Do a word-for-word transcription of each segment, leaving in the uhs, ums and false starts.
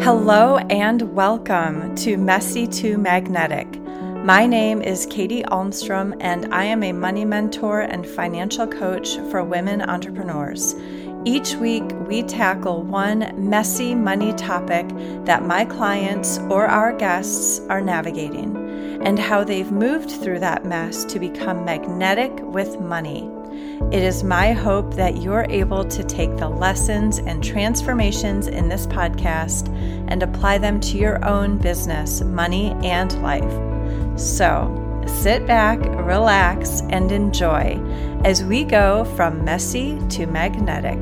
Hello and welcome to Messy to Magnetic. My name is Katie Almstrom and I am a money mentor and financial coach for women entrepreneurs. Each week we tackle one messy money topic that my clients or our guests are navigating and how they've moved through that mess to become magnetic with money. It is my hope that you're able to take the lessons and transformations in this podcast and apply them to your own business, money, and life. So sit back, relax, and enjoy as we go from messy to magnetic.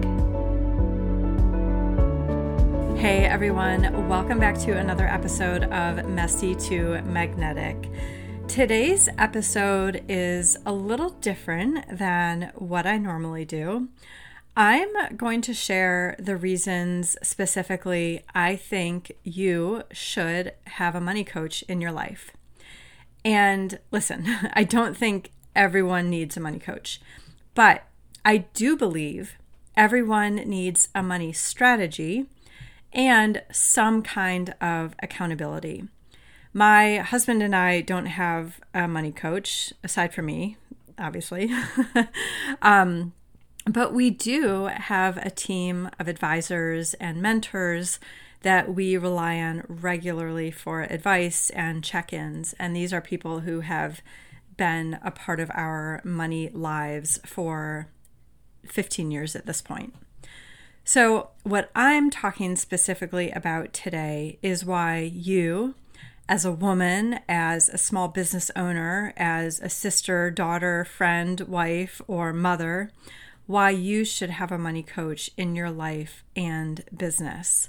Hey everyone, welcome back to another episode of Messy to Magnetic. Today's episode is a little different than what I normally do. I'm going to share the reasons specifically I think you should have a money coach in your life. And listen, I don't think everyone needs a money coach, but I do believe everyone needs a money strategy and some kind of accountability. My husband and I don't have a money coach, aside from me, obviously. um, but we do have a team of advisors and mentors that we rely on regularly for advice and check-ins. And these are people who have been a part of our money lives for fifteen years at this point. So what I'm talking specifically about today is why you, as a woman, as a small business owner, as a sister, daughter, friend, wife, or mother, why you should have a money coach in your life and business.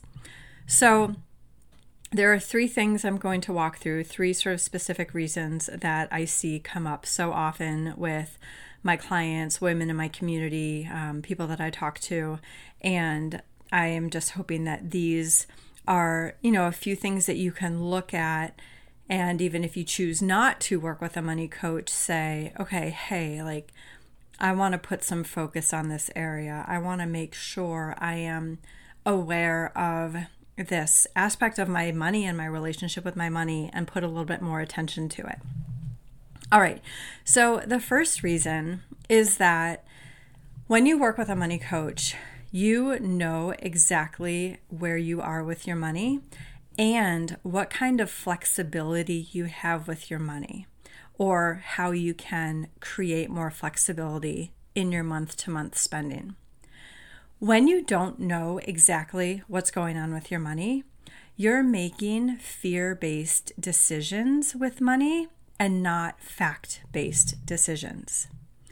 So there are three things I'm going to walk through, three sort of specific reasons that I see come up so often with my clients, women in my community, um, people that I talk to, and I am just hoping that these are, you know, a few things that you can look at, and even if you choose not to work with a money coach, say, okay, hey, like, I want to put some focus on this area. I want to make sure I am aware of this aspect of my money and my relationship with my money and put a little bit more attention to it. All right, so the first reason is that when you work with a money coach, you know exactly where you are with your money and what kind of flexibility you have with your money, or how you can create more flexibility in your month-to-month spending. When you don't know exactly what's going on with your money, you're making fear-based decisions with money and not fact-based decisions.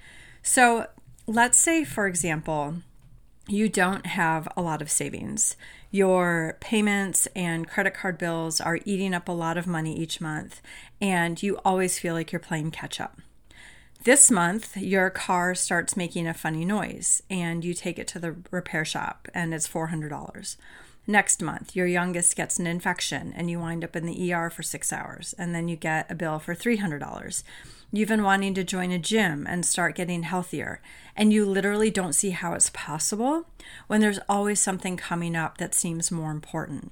So let's say, for example, you don't have a lot of savings. Your payments and credit card bills are eating up a lot of money each month, and you always feel like you're playing catch up. This month, your car starts making a funny noise, and you take it to the repair shop, and it's four hundred dollars. Next month, your youngest gets an infection, and you wind up in the E R for six hours, and then you get a bill for three hundred dollars. You've been wanting to join a gym and start getting healthier, and you literally don't see how it's possible when there's always something coming up that seems more important.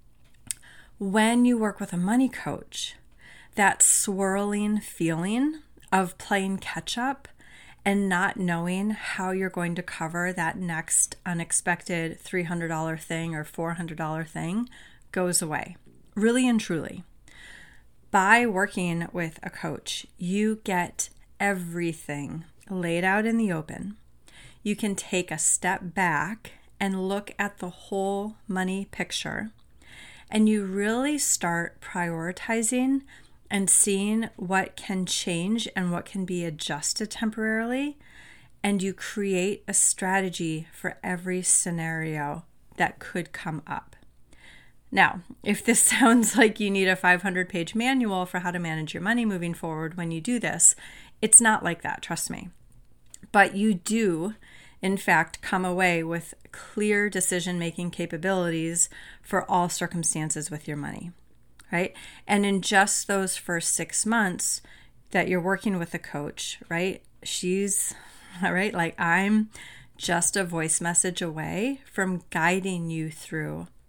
When you work with a money coach, that swirling feeling of playing catch up and not knowing how you're going to cover that next unexpected three hundred dollars thing or four hundred dollars thing goes away, really and truly. By working with a coach, you get everything laid out in the open. You can take a step back and look at the whole money picture, and you really start prioritizing and seeing what can change and what can be adjusted temporarily, and you create a strategy for every scenario that could come up. Now, if this sounds like you need a five hundred page manual for how to manage your money moving forward when you do this, it's not like that, trust me. But you do, in fact, come away with clear decision-making capabilities for all circumstances with your money, right? And in just those first six months that you're working with a coach, right? She's, all right, like I'm just a voice message away from guiding you through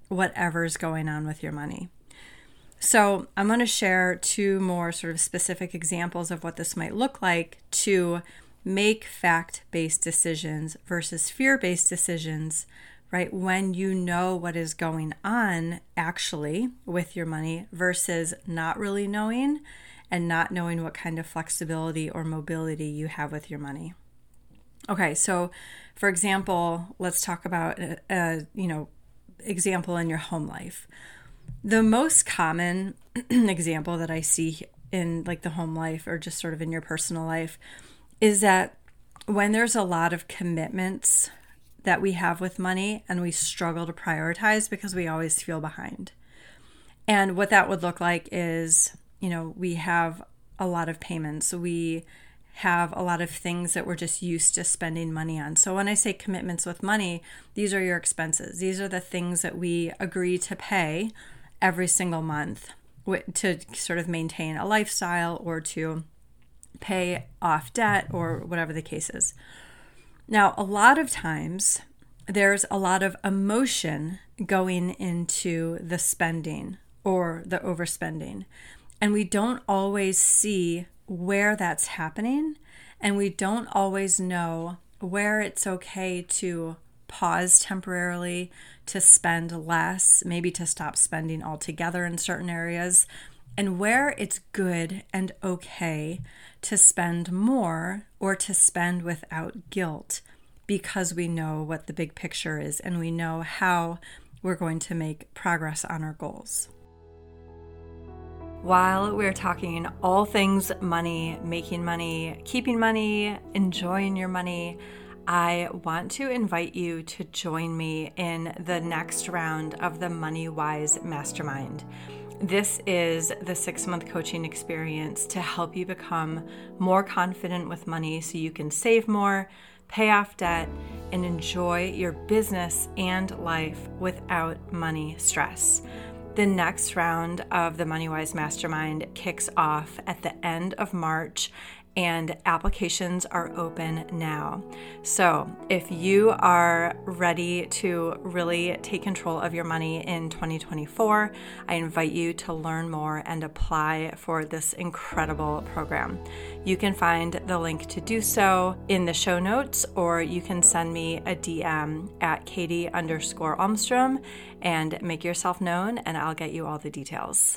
whatever's going on with your money. So I'm going to share two more sort of specific examples of what this might look like to make fact-based decisions versus fear-based decisions, right? When you know what is going on actually with your money versus not really knowing and not knowing what kind of flexibility or mobility you have with your money. Okay, so for example, let's talk about a, a you know, example in your home life. The most common example that I see in like the home life or just sort of in your personal life is that when there's a lot of commitments that we have with money and we struggle to prioritize because we always feel behind. And what that would look like is, you know, we have a lot of payments. We have a lot of things that we're just used to spending money on. So when I say commitments with money, these are your expenses. These are the things that we agree to pay every single month to sort of maintain a lifestyle or to pay off debt or whatever the case is. Now, a lot of times there's a lot of emotion going into the spending or the overspending, and we don't always see where that's happening, and we don't always know where it's okay to pause temporarily, to spend less, maybe to stop spending altogether in certain areas, and where it's good and okay to spend more or to spend without guilt because we know what the big picture is and we know how we're going to make progress on our goals. While we're talking all things money, making money, keeping money, enjoying your money, I want to invite you to join me in the next round of the Money Wise Mastermind. This is the six-month coaching experience to help you become more confident with money so you can save more, pay off debt, and enjoy your business and life without money stress. The next round of the Money Wise Mastermind kicks off at the end of March, and applications are open now. So if you are ready to really take control of your money in twenty twenty-four, I invite you to learn more and apply for this incredible program. You can find the link to do so in the show notes, or you can send me a D M at Katie underscore Almstrom and make yourself known, and I'll get you all the details.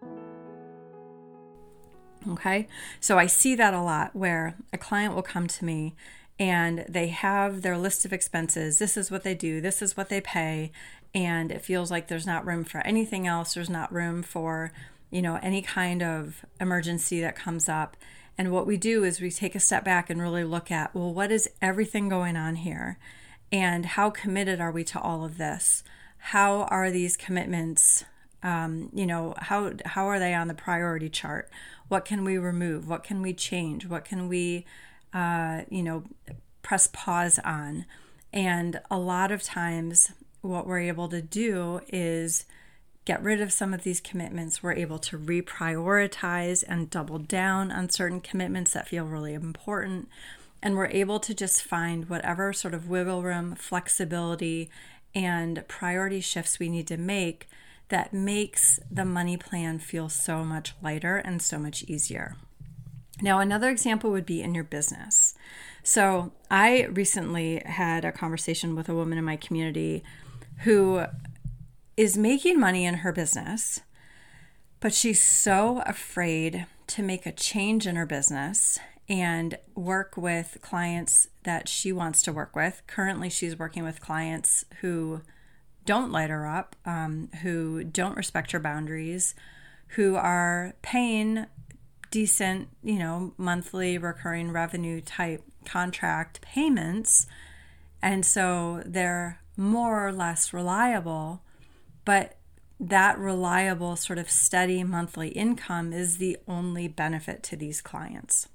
Okay, so I see that a lot where a client will come to me and they have their list of expenses. This is what they do, this is what they pay, and it feels like there's not room for anything else. There's not room for, you know, any kind of emergency that comes up. And what we do is we take a step back and really look at, well, what is everything going on here? And how committed are we to all of this? How are these commitments, um, you know, how how are they on the priority chart? What can we remove? What can we change? What can we, uh, you know, press pause on? And a lot of times what we're able to do is get rid of some of these commitments. We're able to reprioritize and double down on certain commitments that feel really important. And we're able to just find whatever sort of wiggle room, flexibility, and priority shifts we need to make that makes the money plan feel so much lighter and so much easier. Now, another example would be in your business. So I recently had a conversation with a woman in my community who is making money in her business, but she's so afraid to make a change in her business and work with clients that she wants to work with. Currently, she's working with clients who don't light her up, um, who don't respect her boundaries, who are paying decent, you know, monthly recurring revenue type contract payments. And so they're more or less reliable, but that reliable sort of steady monthly income is the only benefit to these clients.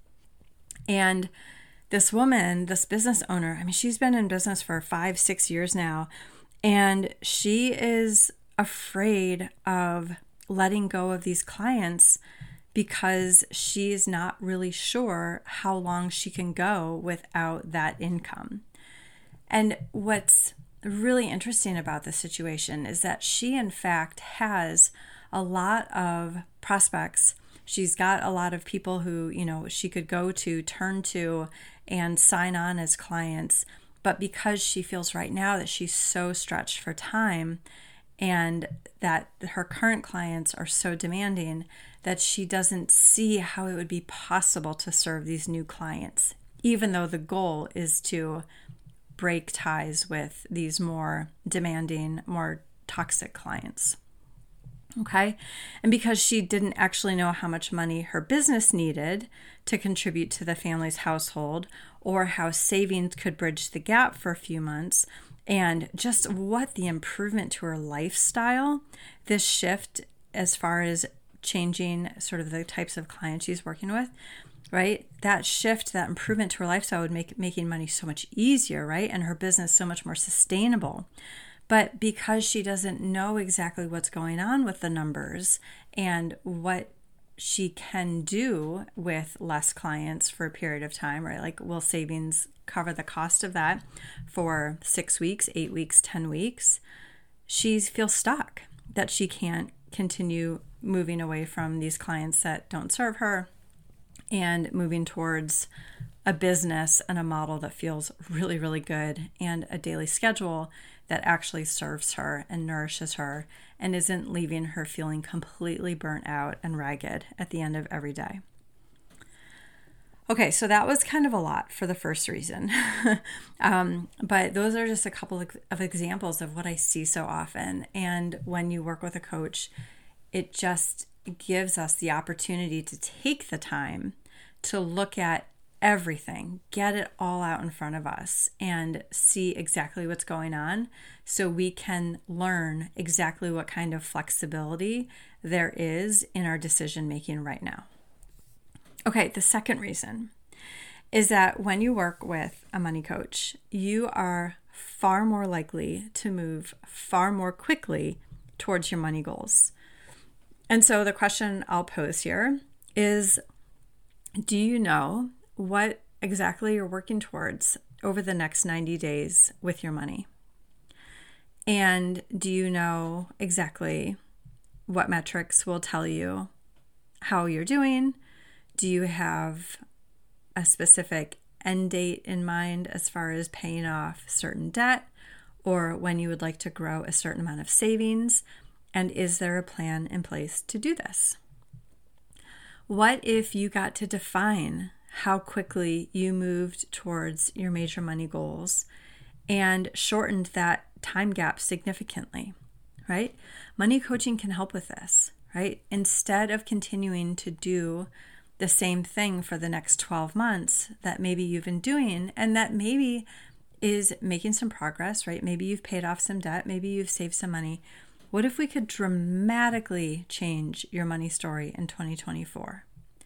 And this woman, this business owner, I mean, she's been in business for five, six years now, and she is afraid of letting go of these clients because she's not really sure how long she can go without that income. And what's really interesting about this situation is that she, in fact, has a lot of prospects. She's got a lot of people who, you know, she could go to, turn to, and sign on as clients. But because she feels right now that she's so stretched for time and that her current clients are so demanding, that she doesn't see how it would be possible to serve these new clients, even though the goal is to break ties with these more demanding, more toxic clients. Okay. And because she didn't actually know how much money her business needed to contribute to the family's household, or how savings could bridge the gap for a few months, and just what the improvement to her lifestyle, this shift as far as changing sort of the types of clients she's working with, right? That shift, that improvement to her lifestyle would make making money so much easier, right? And her business so much more sustainable. But because she doesn't know exactly what's going on with the numbers and what she can do with less clients for a period of time, right? Like, will savings cover the cost of that for six weeks, eight weeks, ten weeks? She feels stuck, that she can't continue moving away from these clients that don't serve her and moving towards a business and a model that feels really, really good, and a daily schedule that actually serves her and nourishes her and isn't leaving her feeling completely burnt out and ragged at the end of every day. Okay, so that was kind of a lot for the first reason. um, but those are just a couple of, of examples of what I see so often. And when you work with a coach, it just gives us the opportunity to take the time to look at everything, get it all out in front of us, and see exactly what's going on so we can learn exactly what kind of flexibility there is in our decision making right now. Okay, the second reason is that when you work with a money coach, you are far more likely to move far more quickly towards your money goals. And so the question I'll pose here is, do you know what exactly you're working towards over the next ninety days with your money? And do you know exactly what metrics will tell you how you're doing? Do you have a specific end date in mind as far as paying off certain debt, or when you would like to grow a certain amount of savings? And is there a plan in place to do this? What if you got to define how quickly you moved towards your major money goals and shortened that time gap significantly, right? Money coaching can help with this, right? Instead of continuing to do the same thing for the next twelve months that maybe you've been doing, and that maybe is making some progress, right? Maybe you've paid off some debt, maybe you've saved some money. What if we could dramatically change your money story in twenty twenty-four?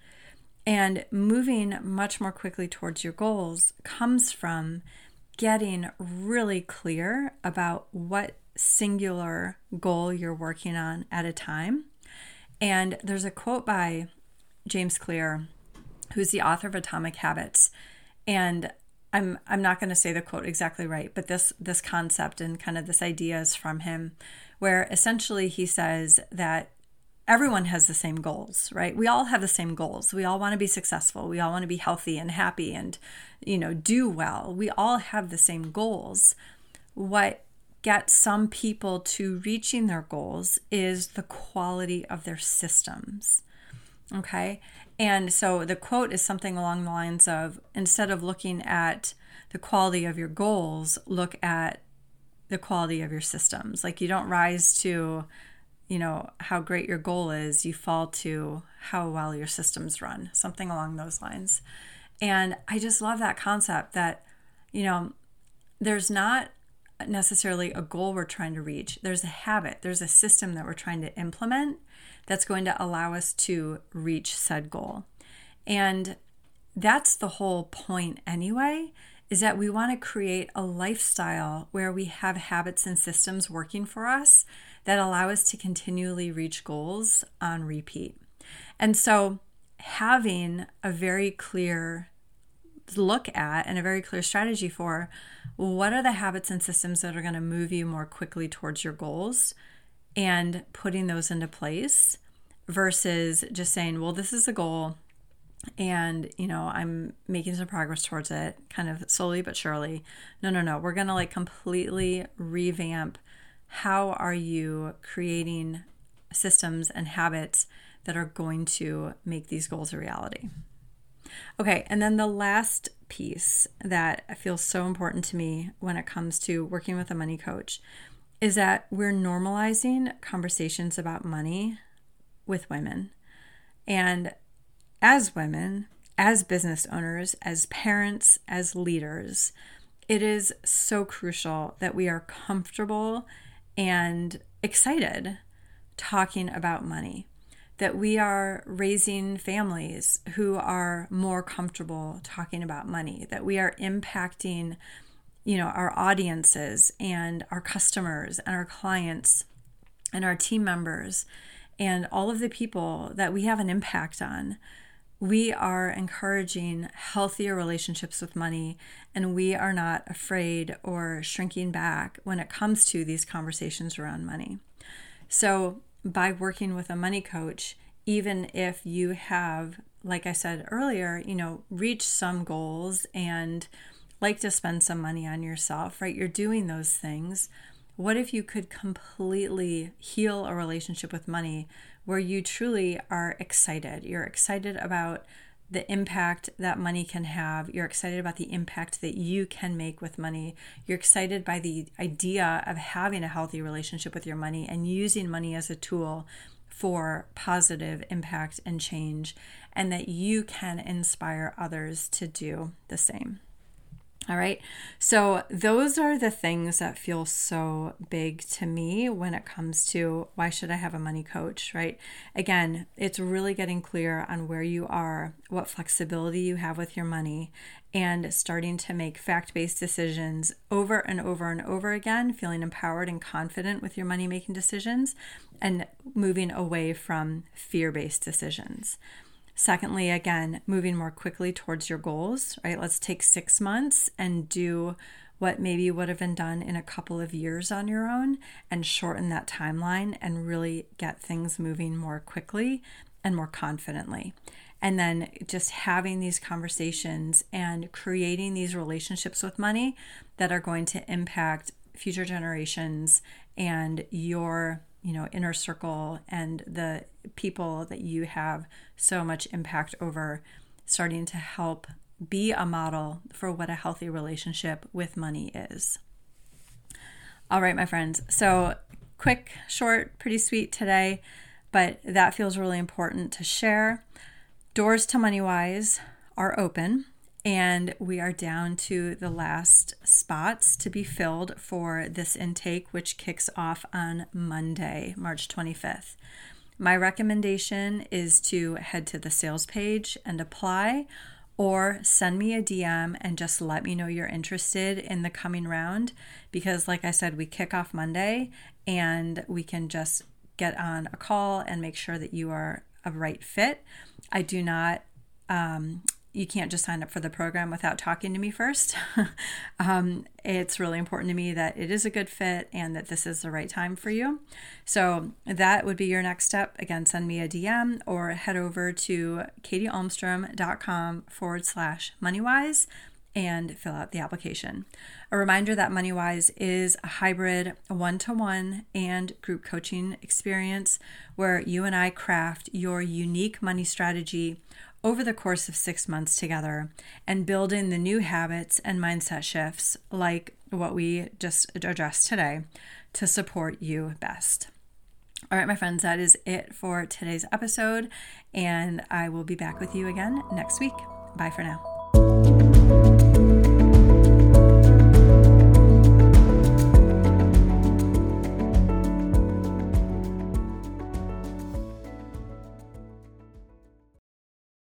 And moving much more quickly towards your goals comes from getting really clear about what singular goal you're working on at a time. And there's a quote by James Clear, who's the author of Atomic Habits. And I'm I'm not going to say the quote exactly right, but this this concept and kind of this idea is from him, where essentially he says that everyone has the same goals, right? We all have the same goals. We all want to be successful. We all want to be healthy and happy and, you know, do well. We all have the same goals. What gets some people to reaching their goals is the quality of their systems. Okay? And so the quote is something along the lines of, instead of looking at the quality of your goals, look at the quality of your systems. Like, you don't rise to, you know, how great your goal is, you fall to how well your systems run, something along those lines. And I just love that concept that, you know, there's not necessarily a goal we're trying to reach. There's a habit, there's a system that we're trying to implement that's going to allow us to reach said goal. And that's the whole point anyway, is that we want to create a lifestyle where we have habits and systems working for us that allow us to continually reach goals on repeat. And so having a very clear look at and a very clear strategy for what are the habits and systems that are going to move you more quickly towards your goals and putting those into place versus just saying, well, this is a goal and, you know, I'm making some progress towards it kind of slowly but surely. No, no, no. We're going to like completely revamp how are you creating systems and habits that are going to make these goals a reality. Okay, and then the last piece that feels so important to me when it comes to working with a money coach is that we're normalizing conversations about money with women. And as women, as business owners, as parents, as leaders, it is so crucial that we are comfortable and excited talking about money, that we are raising families who are more comfortable talking about money, that we are impacting, you know, our audiences and our customers and our clients and our team members and all of the people that we have an impact on. We are encouraging healthier relationships with money, and we are not afraid or shrinking back when it comes to these conversations around money. So by working with a money coach, even if you have, like I said earlier, you know, reached some goals and like to spend some money on yourself, right? You're doing those things. What if you could completely heal a relationship with money where you truly are excited? You're excited about the impact that money can have. You're excited about the impact that you can make with money. You're excited by the idea of having a healthy relationship with your money and using money as a tool for positive impact and change, and that you can inspire others to do the same. All right. So those are the things that feel so big to me when it comes to why should I have a money coach, right? Again, it's really getting clear on where you are, what flexibility you have with your money, and starting to make fact-based decisions over and over and over again, feeling empowered and confident with your money-making decisions, and moving away from fear-based decisions. Secondly, again, moving more quickly towards your goals, right? Let's take six months and do what maybe would have been done in a couple of years on your own and shorten that timeline and really get things moving more quickly and more confidently. And then just having these conversations and creating these relationships with money that are going to impact future generations and your you know, inner circle and the people that you have so much impact over, starting to help be a model for what a healthy relationship with money is. All right, my friends. So quick, short, pretty sweet today, but that feels really important to share. Doors to MoneyWise are open, and we are down to the last spots to be filled for this intake, which kicks off on Monday, March twenty-fifth. My recommendation is to head to the sales page and apply, or send me a D M and just let me know you're interested in the coming round, because like I said, we kick off Monday and we can just get on a call and make sure that you are a right fit. I do not... Um, You can't just sign up for the program without talking to me first. um, it's really important to me that it is a good fit and that this is the right time for you. So that would be your next step. Again, send me a D M or head over to katiealmstrom.com forward slash MoneyWise and fill out the application. A reminder that MoneyWise is a hybrid one-to-one and group coaching experience where you and I craft your unique money strategy over the course of six months together and build in the new habits and mindset shifts like what we just addressed today to support you best. All right, my friends, that is it for today's episode, and I will be back with you again next week. Bye for now.